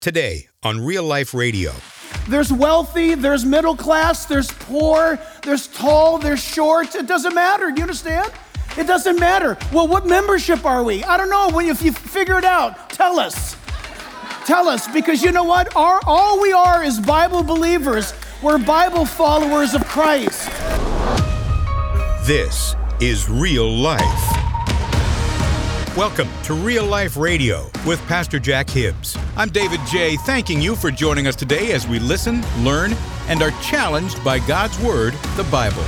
Today on Real Life Radio. There's wealthy, there's middle class, there's poor, there's tall, there's short. It doesn't matter. Do you understand? It doesn't matter. Well, what membership are we? I don't know. If you figure it out, tell us. Tell us, because you know what? All we are is Bible believers. We're Bible followers of Christ. This is Real Life. Welcome to Real Life Radio with Pastor Jack Hibbs. I'm David J., thanking you for joining us today as we listen, learn, and are challenged by God's Word, the Bible.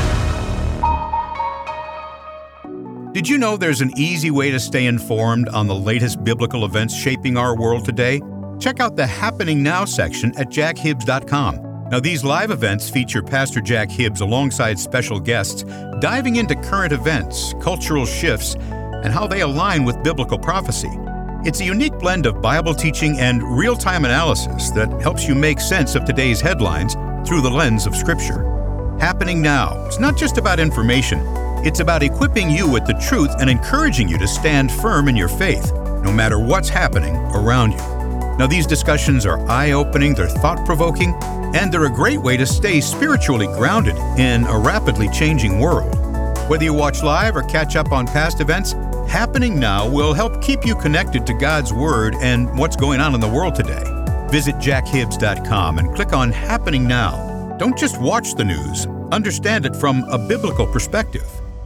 Did you know there's an easy way to stay informed on the latest biblical events shaping our world today? Check out the Happening Now section at jackhibbs.com. Now, these live events feature Pastor Jack Hibbs alongside special guests, diving into current events, cultural shifts, and how they align with biblical prophecy. It's a unique blend of Bible teaching and real-time analysis that helps you make sense of today's headlines through the lens of Scripture. Happening Now is not just about information. It's about equipping you with the truth and encouraging you to stand firm in your faith, no matter what's happening around you. Now, these discussions are eye-opening, they're thought-provoking, and they're a great way to stay spiritually grounded in a rapidly changing world. Whether you watch live or catch up on past events, Happening Now will help keep you connected to God's Word and what's going on in the world today. Visit jackhibbs.com and click on Happening Now. Don't just watch the news, understand it from a biblical perspective.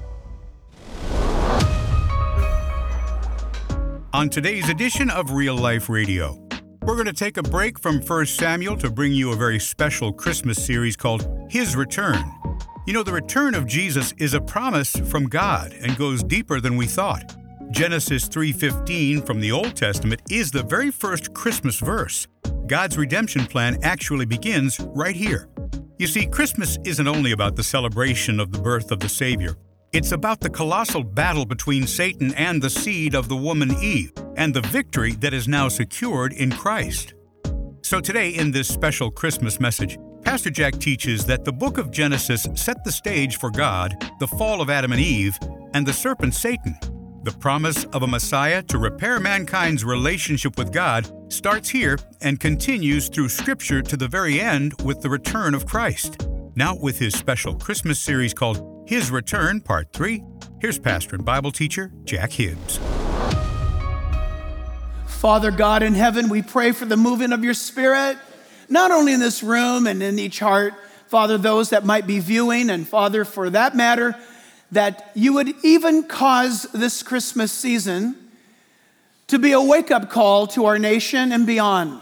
On today's edition of Real Life Radio, we're going to take a break from 1 Samuel to bring you a very special Christmas series called His Return. You know, the return of Jesus is a promise from God and goes deeper than we thought. Genesis 3:15 from the Old Testament is the very first Christmas verse. God's redemption plan actually begins right here. You see, Christmas isn't only about the celebration of the birth of the Savior. It's about the colossal battle between Satan and the seed of the woman Eve, and the victory that is now secured in Christ. So today, in this special Christmas message, Pastor Jack teaches that the book of Genesis set the stage for God, the fall of Adam and Eve, and the serpent Satan. The promise of a Messiah to repair mankind's relationship with God starts here and continues through Scripture to the very end with the return of Christ. Now, with his special Christmas series called His Return, Part 3, here's pastor and Bible teacher Jack Hibbs. Father God in heaven, we pray for the moving of your Spirit, not only in this room and in each heart, Father, those that might be viewing, and Father, for that matter, that you would even cause this Christmas season to be a wake-up call to our nation and beyond.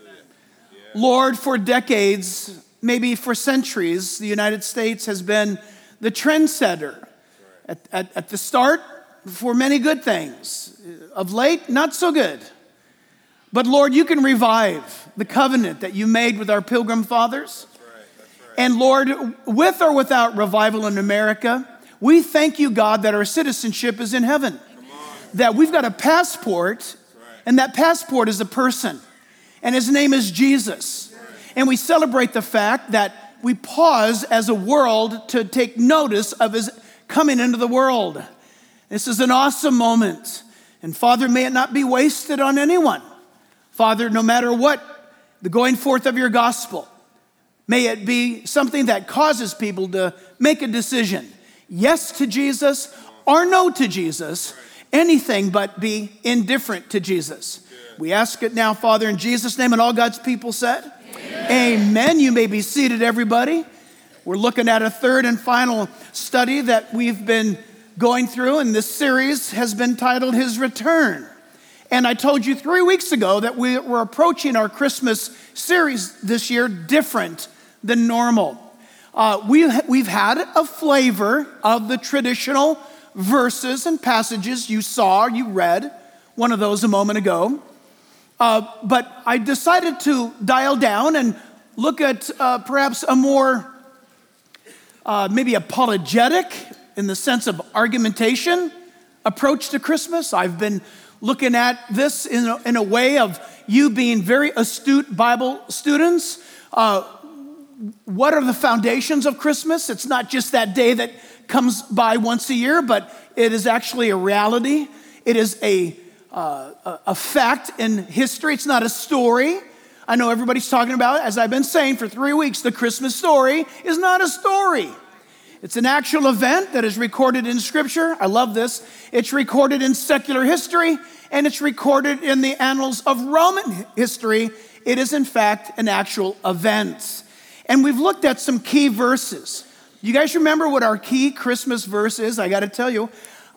Lord, for decades, maybe for centuries, the United States has been the trendsetter. At the start, for many good things. Of late, not so good. But Lord, you can revive the covenant that you made with our Pilgrim Fathers. That's right. And Lord, with or without revival in America, we thank you, God, that our citizenship is in heaven. That we've got a passport, and that passport is a person. And his name is Jesus. And we celebrate the fact that we pause as a world to take notice of his coming into the world. This is an awesome moment. And Father, may it not be wasted on anyone. Father, no matter what, the going forth of your gospel, may it be something that causes people to make a decision. Yes to Jesus or no to Jesus. Anything but be indifferent to Jesus. We ask it now, Father, in Jesus' name, and all God's people said, Amen. Amen. You may be seated, everybody. We're looking at a third and final study that we've been going through, and this series has been titled His Return. And I told you 3 weeks ago that we're approaching our Christmas series this year different than normal. We've had a flavor of the traditional verses and passages you read one of those a moment ago. But I decided to dial down and look at perhaps a more maybe apologetic, in the sense of argumentation, approach to Christmas. I've been looking at this in a way of you being very astute Bible students. What are the foundations of Christmas? It's not just that day that comes by once a year, but it is actually a reality. It is a a fact in history. It's not a story. I know everybody's talking about it. As I've been saying for 3 weeks, the Christmas story is not a story. It's an actual event that is recorded in Scripture. I love this. It's recorded in secular history, and it's recorded in the annals of Roman history. It is, in fact, an actual event. And we've looked at some key verses. You guys remember what our key Christmas verse is? I got to tell you.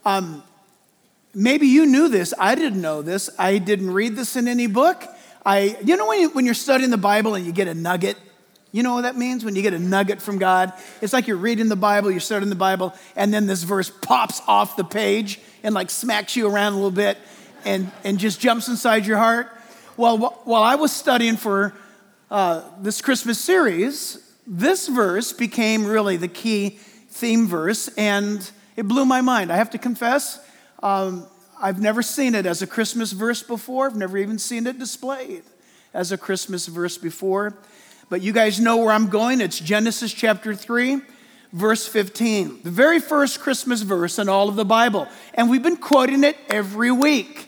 Maybe you knew this. I didn't know this. I didn't read this in any book. You know when you're studying the Bible and you get a nugget? You know what that means? When you get a nugget from God? It's like you're reading the Bible, you're studying the Bible, and then this verse pops off the page and like smacks you around a little bit and just jumps inside your heart. Well, while I was studying for this Christmas series, this verse became really the key theme verse, and it blew my mind. I have to confess, I've never seen it as a Christmas verse before. I've never even seen it displayed as a Christmas verse before. But you guys know where I'm going. It's Genesis chapter 3, verse 15. The very first Christmas verse in all of the Bible. And we've been quoting it every week.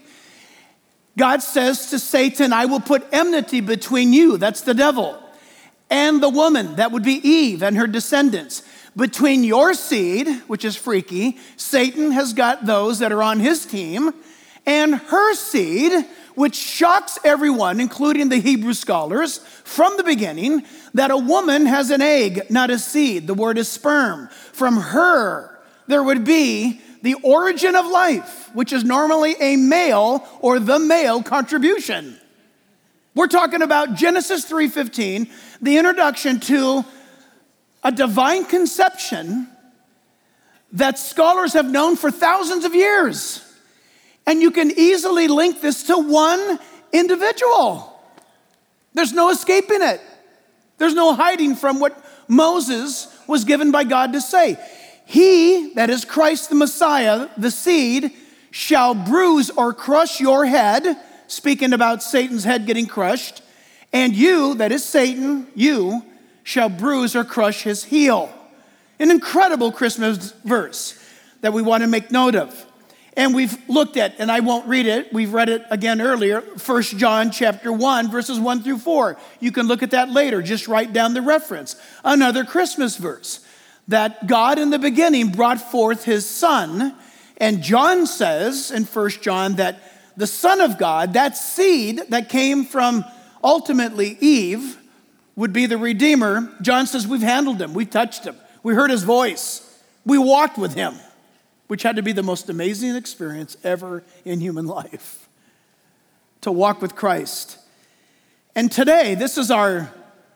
God says to Satan, I will put enmity between you, that's the devil, and the woman, that would be Eve and her descendants. Between your seed, which is freaky, Satan has got those that are on his team, and her seed, which shocks everyone, including the Hebrew scholars, from the beginning, that a woman has an egg, not a seed. The word is sperm. From her, there would be the origin of life, which is normally a male or the male contribution. We're talking about Genesis 3:15, the introduction to a divine conception that scholars have known for thousands of years. And you can easily link this to one individual. There's no escaping it. There's no hiding from what Moses was given by God to say. He, that is Christ the Messiah, the seed, shall bruise or crush your head, speaking about Satan's head getting crushed, and you, that is Satan, you shall bruise or crush his heel. An incredible Christmas verse that we want to make note of. And we've looked at, and I won't read it, we've read it again earlier, 1 John chapter 1, verses 1 through 4. You can look at that later, just write down the reference. Another Christmas verse, that God in the beginning brought forth his Son, and John says in 1 John that the Son of God, that seed that came from ultimately Eve, would be the Redeemer. John says we've handled him, we touched him, we heard his voice, we walked with him, which had to be the most amazing experience ever in human life, to walk with Christ. And today, this is our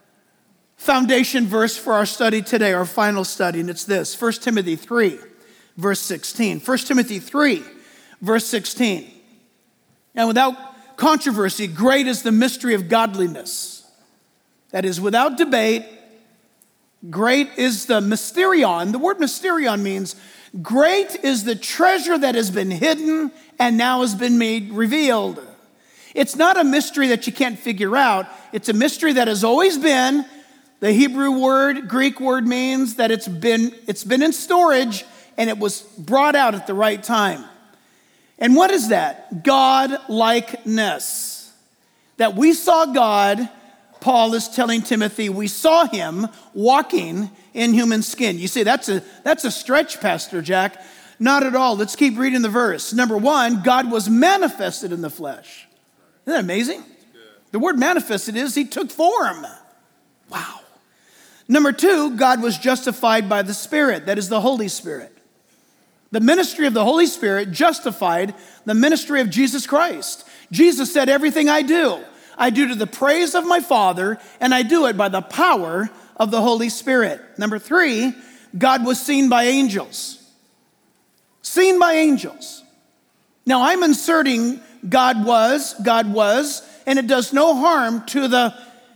foundation verse for our study today, our final study, and it's this, 1 Timothy 3, verse 16. 1 Timothy 3, verse 16. And without controversy, great is the mystery of godliness. That is, without debate, great is the mysterion. The word mysterion means great is the treasure that has been hidden and now has been made revealed. It's not a mystery that you can't figure out. It's a mystery that has always been. The Hebrew word, Greek word means that it's been in storage and it was brought out at the right time. And what is that? God-likeness. That we saw God, Paul is telling Timothy, we saw him walking in human skin. You say, that's a stretch, Pastor Jack. Not at all. Let's keep reading the verse. Number one, God was manifested in the flesh. Isn't that amazing? The word manifested is he took form. Wow. Number two, God was justified by the Spirit. That is the Holy Spirit. The ministry of the Holy Spirit justified the ministry of Jesus Christ. Jesus said, everything I do to the praise of my Father, and I do it by the power of the Holy Spirit. Number three, God was seen by angels. Seen by angels. Now I'm inserting God was, and it does no harm to the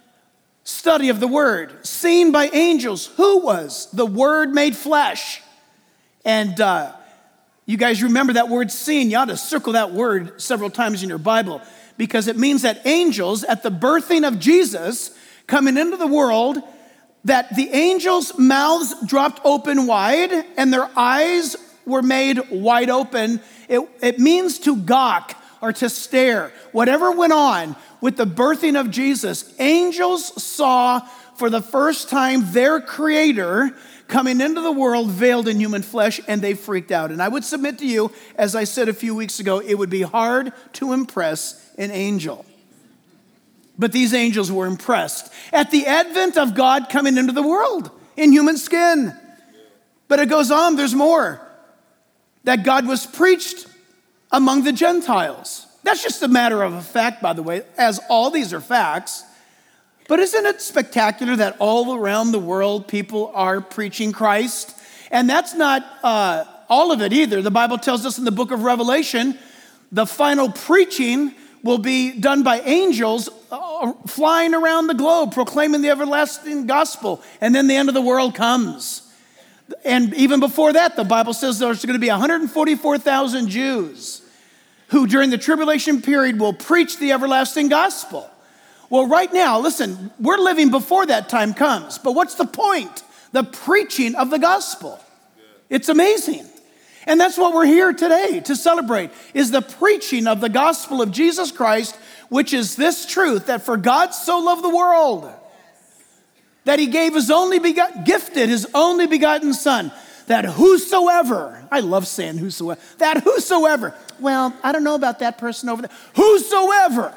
study of the word. Seen by angels. Who was? The Word made flesh. And you guys remember that word seen. You ought to circle that word several times in your Bible, because it means that angels, at the birthing of Jesus, coming into the world, that the angels' mouths dropped open wide and their eyes were made wide open. It means to gawk or to stare. Whatever went on with the birthing of Jesus, angels saw for the first time their Creator coming into the world veiled in human flesh, and they freaked out. And I would submit to you, as I said a few weeks ago, it would be hard to impress an angel. But these angels were impressed at the advent of God coming into the world in human skin. But it goes on, there's more. That God was preached among the Gentiles. That's just a matter of a fact, by the way, as all these are facts. But isn't it spectacular that all around the world people are preaching Christ? And that's not all of it either. The Bible tells us in the book of Revelation, the final preaching will be done by angels flying around the globe, proclaiming the everlasting gospel. And then the end of the world comes. And even before that, the Bible says there's going to be 144,000 Jews who during the tribulation period will preach the everlasting gospel. Well, right now, listen, we're living before that time comes. But what's the point? The preaching of the gospel. It's amazing. And that's what we're here today to celebrate, is the preaching of the gospel of Jesus Christ, which is this truth, that for God so loved the world, that he gave his only begotten Son, that whosoever, I love saying whosoever, that whosoever, well, I don't know about that person over there, whosoever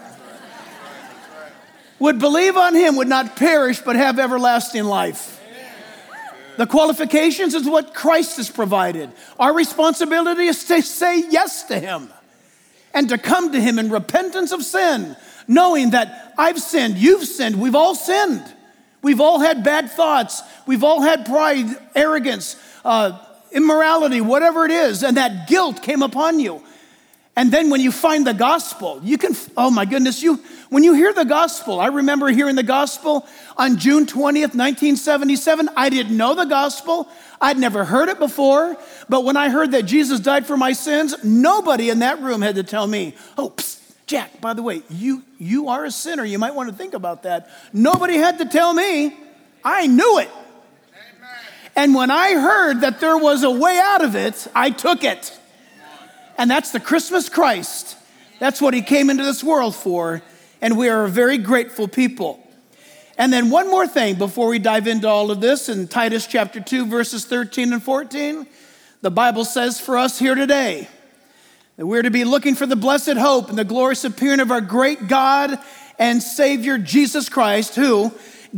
would believe on him would not perish but have everlasting life. The qualifications is what Christ has provided. Our responsibility is to say yes to him and to come to him in repentance of sin, knowing that I've sinned, you've sinned, we've all sinned. We've all had bad thoughts. We've all had pride, arrogance, immorality, whatever it is, and that guilt came upon you. And then when you find the gospel, you can, oh my goodness, when you hear the gospel, I remember hearing the gospel on June 20th, 1977. I didn't know the gospel. I'd never heard it before. But when I heard that Jesus died for my sins, nobody in that room had to tell me, oh, psst, Jack, by the way, you are a sinner. You might want to think about that. Nobody had to tell me. I knew it. Amen. And when I heard that there was a way out of it, I took it. And that's the Christmas Christ. That's what he came into this world for. And we are a very grateful people. And then one more thing before we dive into all of this. In Titus chapter 2, verses 13 and 14, the Bible says for us here today that we're to be looking for the blessed hope and the glorious appearing of our great God and Savior Jesus Christ, who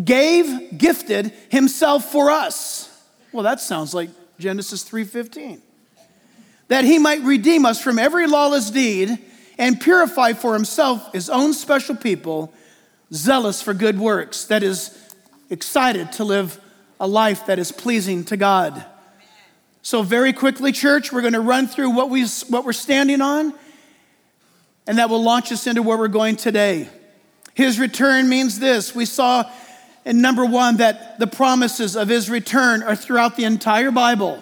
gifted himself for us. Well, that sounds like Genesis 3:15. That he might redeem us from every lawless deed and purify for himself his own special people, zealous for good works, that is excited to live a life that is pleasing to God. So very quickly, church, we're going to run through what we're standing on, and that will launch us into where we're going today. His return means this. We saw in number 1 that the promises of his return are throughout the entire Bible.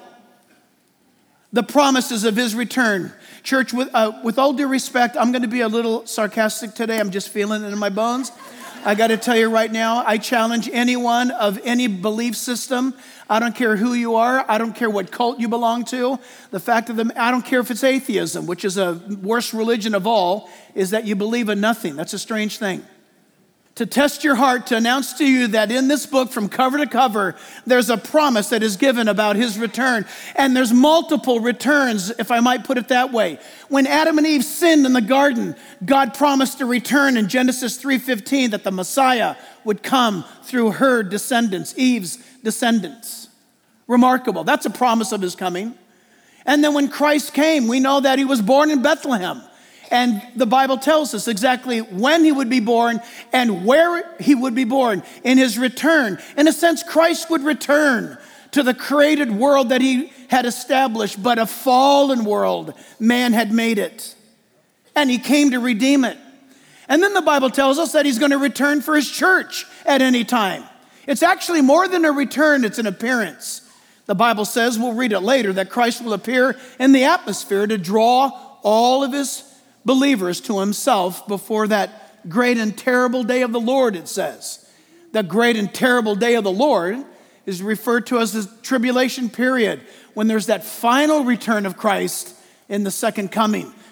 The promises of his return. Church, with all due respect, I'm going to be a little sarcastic today. I'm just feeling it in my bones. I got to tell you right now, I challenge anyone of any belief system. I don't care who you are. I don't care what cult you belong to. I don't care if it's atheism, which is a worst religion of all, is that you believe in nothing. That's a strange thing. To test your heart, to announce to you that in this book, from cover to cover, there's a promise that is given about his return. And there's multiple returns, if I might put it that way. When Adam and Eve sinned in the garden, God promised a return in Genesis 3:15 that the Messiah would come through her descendants, Eve's descendants. Remarkable. That's a promise of his coming. And then when Christ came, we know that he was born in Bethlehem. And the Bible tells us exactly when he would be born and where he would be born in his return. In a sense, Christ would return to the created world that he had established, but a fallen world. Man had made it. And he came to redeem it. And then the Bible tells us that he's going to return for his church at any time. It's actually more than a return, it's an appearance. The Bible says, we'll read it later, that Christ will appear in the atmosphere to draw all of his believers to himself before that great and terrible day of the Lord, it says. The great and terrible day of the Lord is referred to as the tribulation period, when there's that final return of Christ in the second coming,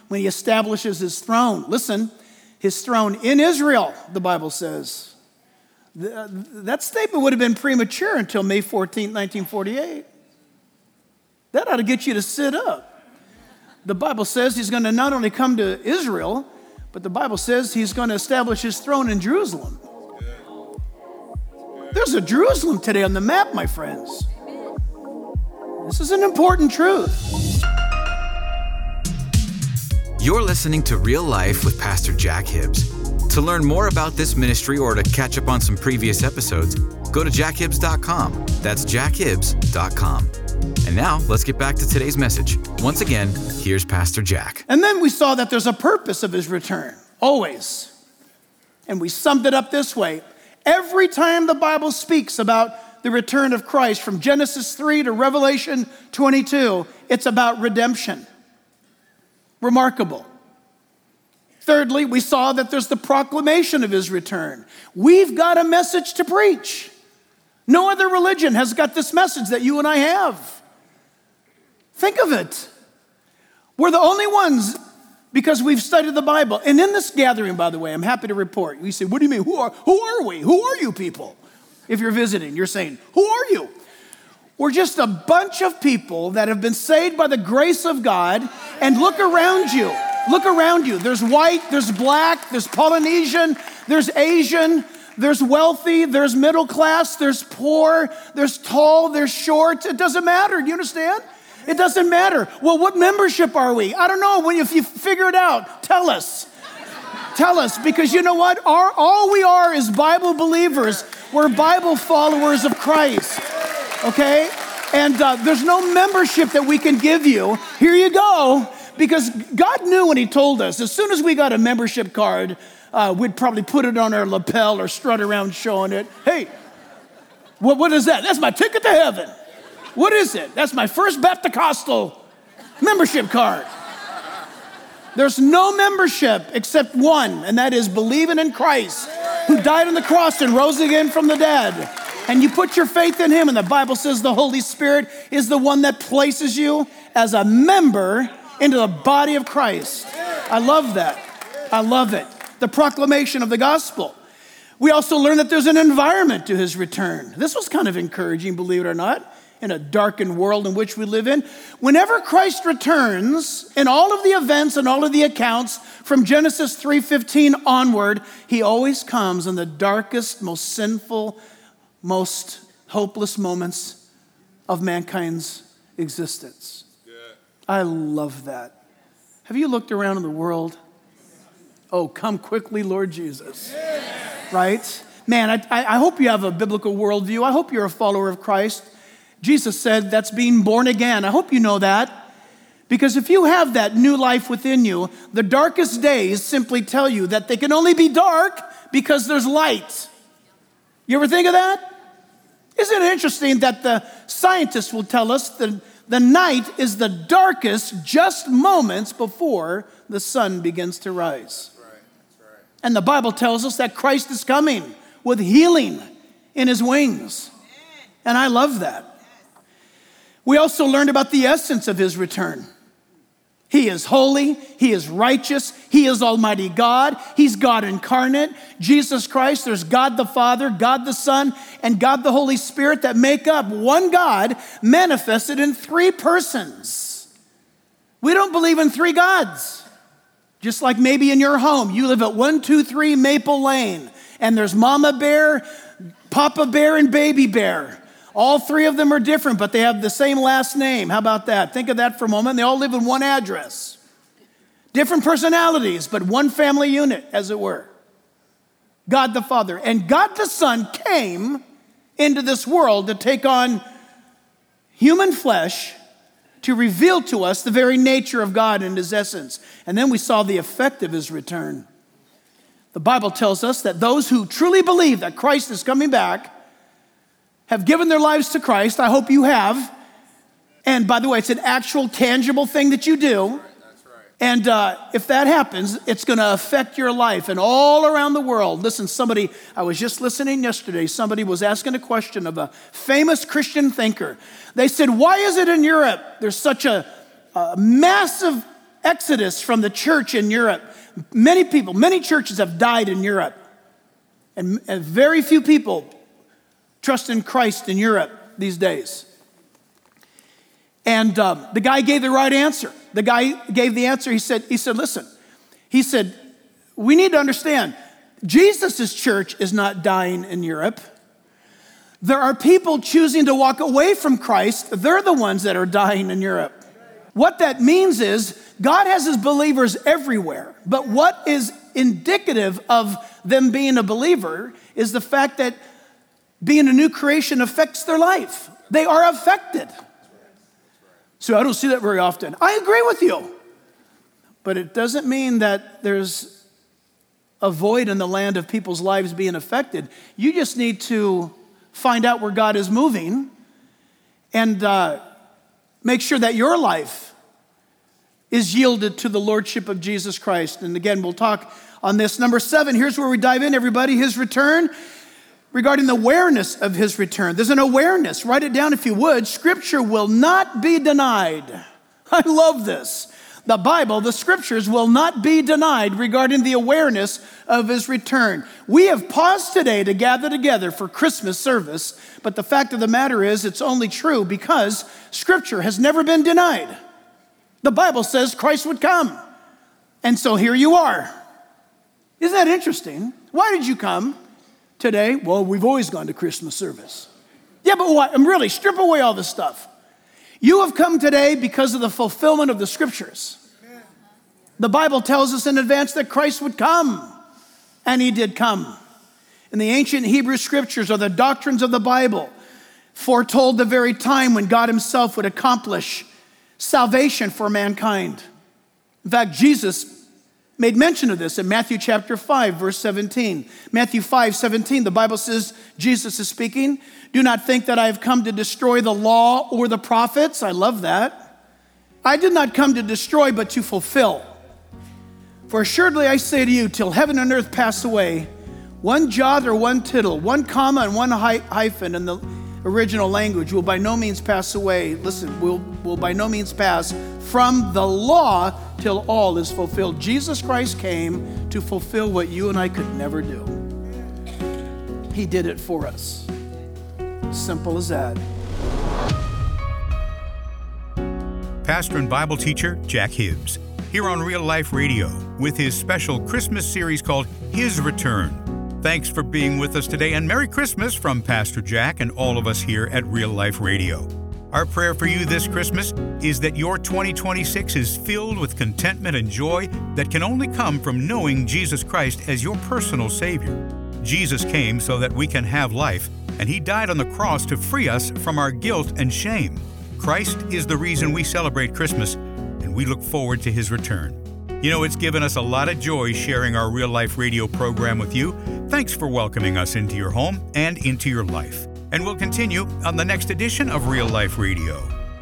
when he establishes his throne. Listen, his throne in Israel, the Bible says. That statement would have been premature until May 14, 1948. That ought to get you to sit up. The Bible says he's going to not only come to Israel, but the Bible says he's going to establish his throne in Jerusalem. There's a Jerusalem today on the map, my friends. This is an important truth. You're listening to Real Life with Pastor Jack Hibbs. To learn more about this ministry or to catch up on some previous episodes, go to jackhibbs.com. That's jackhibbs.com. And now, let's get back to today's message. Once again, here's Pastor Jack. And then we saw that there's a purpose of his return, always. And we summed it up this way. Every time the Bible speaks about the return of Christ, from Genesis 3 to Revelation 22, it's about redemption. Remarkable. Thirdly, we saw that there's the proclamation of his return. We've got a message to preach. No other religion has got this message that you and I have. Think of it. We're the only ones, because we've studied the Bible. And in this gathering, by the way, I'm happy to report. You say, what do you mean? Who are we? Who are you people? If you're visiting, you're saying, who are you? We're just a bunch of people that have been saved by the grace of God. And look around you. Look around you. There's white, there's black, there's Polynesian, there's Asian, there's wealthy, there's middle class, there's poor, there's tall, there's short. It doesn't matter. Do you understand? It doesn't matter. Well, what membership are we? I don't know. If you figure it out, tell us. Tell us, because you know what? All we are is Bible believers. We're Bible followers of Christ. Okay? And there's no membership that we can give you. Here you go. Because God knew when he told us, as soon as we got a membership card, we'd probably put it on our lapel or strut around showing it. Hey, what is that? That's my ticket to heaven. What is it? That's my First Baptist membership card. There's no membership except one, and that is believing in Christ, who died on the cross and rose again from the dead. And you put your faith in him, and the Bible says the Holy Spirit is the one that places you as a member into the body of Christ. I love that. I love it. The proclamation of the gospel. We also learned that there's an environment to his return. This was kind of encouraging, believe it or not, in a darkened world in which we live in. Whenever Christ returns, in all of the events and all of the accounts from Genesis 3:15 onward, he always comes in the darkest, most sinful, most hopeless moments of mankind's existence. I love that. Have you looked around in the world? Oh, come quickly, Lord Jesus. Right? Man, I hope you have a biblical worldview. I hope you're a follower of Christ. Jesus said that's being born again. I hope you know that. Because if you have that new life within you, the darkest days simply tell you that they can only be dark because there's light. You ever think of that? Isn't it interesting that the scientists will tell us that the night is the darkest just moments before the sun begins to rise? That's right. And the Bible tells us that Christ is coming with healing in his wings. And I love that. We also learned about the essence of his return. He is holy, he is righteous, he is Almighty God, he's God incarnate, Jesus Christ. There's God the Father, God the Son, and God the Holy Spirit that make up one God manifested in three persons. We don't believe in three gods. Just like maybe in your home, you live at 123 Maple Lane, and there's Mama Bear, Papa Bear, and Baby Bear. All three of them are different, but they have the same last name. How about that? Think of that for a moment. They all live in one address. Different personalities, but one family unit, as it were. God the Father. And God the Son came into this world to take on human flesh to reveal to us the very nature of God and his essence. And then we saw the effect of his return. The Bible tells us that those who truly believe that Christ is coming back have given their lives to Christ. I hope you have. And by the way, it's an actual tangible thing that you do. That's right. And if that happens, it's going to affect your life. And all around the world, listen, I was just listening yesterday, somebody was asking a question of a famous Christian thinker. They said, why is it in Europe there's such a massive exodus from the church in Europe. Many people, many churches have died in Europe. And very few people trust in Christ in Europe these days. And the guy gave the right answer. The guy gave the answer. He said, listen, he said, we need to understand, Jesus' church is not dying in Europe. There are people choosing to walk away from Christ. They're the ones that are dying in Europe. What that means is God has his believers everywhere. But what is indicative of them being a believer is the fact that being a new creation affects their life. They are affected. So I don't see that very often. I agree with you. But it doesn't mean that there's a void in the land of people's lives being affected. You just need to find out where God is moving and make sure that your life is yielded to the lordship of Jesus Christ. And again, we'll talk on this. Number 7, here's where we dive in, everybody. His return, regarding the awareness of his return. There's an awareness. Write it down if you would. Scripture will not be denied. I love this. The Bible, the scriptures will not be denied regarding the awareness of his return. We have paused today to gather together for Christmas service, but the fact of the matter is it's only true because scripture has never been denied. The Bible says Christ would come. And so here you are. Isn't that interesting? Why did you come today? Well, we've always gone to Christmas service. Yeah, but what? Really, strip away all this stuff. You have come today because of the fulfillment of the scriptures. The Bible tells us in advance that Christ would come, and he did come. In the ancient Hebrew scriptures, or the doctrines of the Bible, foretold the very time when God himself would accomplish salvation for mankind. In fact, Jesus made mention of this in Matthew chapter 5, verse 17. Matthew 5:17, the Bible says, Jesus is speaking, "Do not think that I have come to destroy the law or the prophets." I love that. "I did not come to destroy, but to fulfill. For assuredly I say to you, till heaven and earth pass away, one jot or one tittle, one comma and one hyphen in the original language will by no means pass away." Listen, will by no means pass from the law till all is fulfilled. Jesus Christ came to fulfill what you and I could never do. He did it for us. Simple as that. Pastor and Bible teacher Jack Hibbs, here on Real Life Radio with his special Christmas series called His Return. Thanks for being with us today, and Merry Christmas from Pastor Jack and all of us here at Real Life Radio. Our prayer for you this Christmas is that your 2026 is filled with contentment and joy that can only come from knowing Jesus Christ as your personal Savior. Jesus came so that we can have life, and he died on the cross to free us from our guilt and shame. Christ is the reason we celebrate Christmas, and we look forward to his return. You know, it's given us a lot of joy sharing our Real Life Radio program with you. Thanks for welcoming us into your home and into your life. And we'll continue on the next edition of Real Life Radio.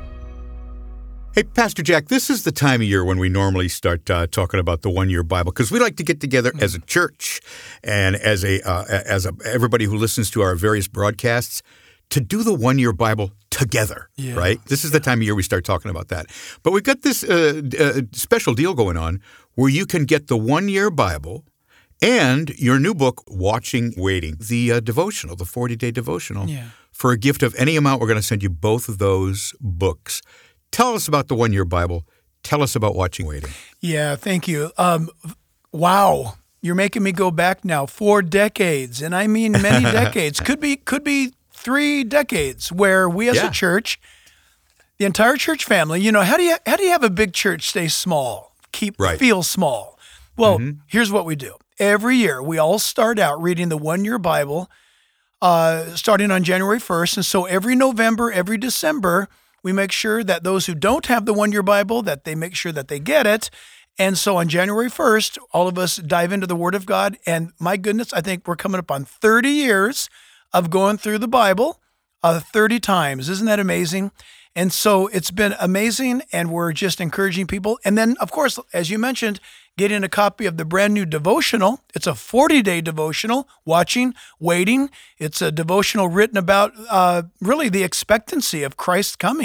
Hey, Pastor Jack, this is the time of year when we normally start talking about the one-year Bible, because we like to get together as a church and as everybody who listens to our various broadcasts to do the one-year Bible together, right? This is the time of year we start talking about that. But we've got this special deal going on where you can get the one-year Bible and your new book, Watching Waiting, the devotional, the 40-day devotional, for a gift of any amount. We're going to send you both of those books. Tell us about the one-year Bible. Tell us about Watching Waiting. Yeah, thank you. Wow, you're making me go back now 4 decades, and I mean many decades. Could be 3 decades where we as a church, the entire church family, you know, how do you have a big church stay small, feel small? Well, here's what we do. Every year, we all start out reading the one-year Bible, starting on January 1st. And so every November, every December, we make sure that those who don't have the one-year Bible, that they make sure that they get it. And so on January 1st, all of us dive into the Word of God. And my goodness, I think we're coming up on 30 years of going through the Bible 30 times. Isn't that amazing? And so it's been amazing, and we're just encouraging people. And then, of course, as you mentioned, getting a copy of the brand new devotional. It's a 40-day devotional, Watching, Waiting. It's a devotional written about really the expectancy of Christ coming.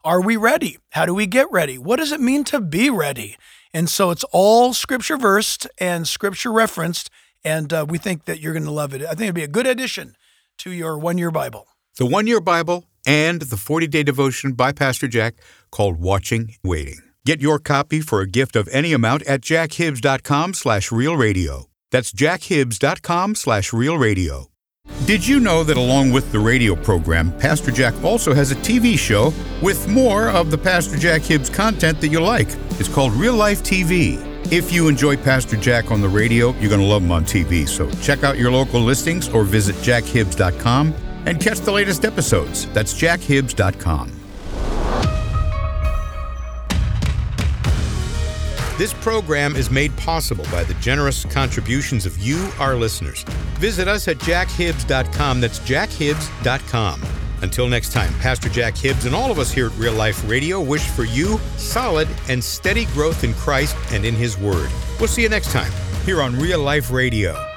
Are we ready? How do we get ready? What does it mean to be ready? And so it's all scripture versed and scripture referenced, and we think that you're going to love it. I think it'd be a good addition to your one-year Bible. The one-year Bible and the 40-day devotion by Pastor Jack called Watching Waiting. Get your copy for a gift of any amount at jackhibbs.com/realradio. That's jackhibbs.com/realradio. Did you know that along with the radio program, Pastor Jack also has a TV show with more of the Pastor Jack Hibbs content that you like? It's called Real Life TV. If you enjoy Pastor Jack on the radio, you're going to love him on TV. So check out your local listings or visit jackhibbs.com and catch the latest episodes. That's jackhibbs.com. This program is made possible by the generous contributions of you, our listeners. Visit us at jackhibbs.com. That's jackhibbs.com. Until next time, Pastor Jack Hibbs and all of us here at Real Life Radio wish for you solid and steady growth in Christ and in His Word. We'll see you next time here on Real Life Radio.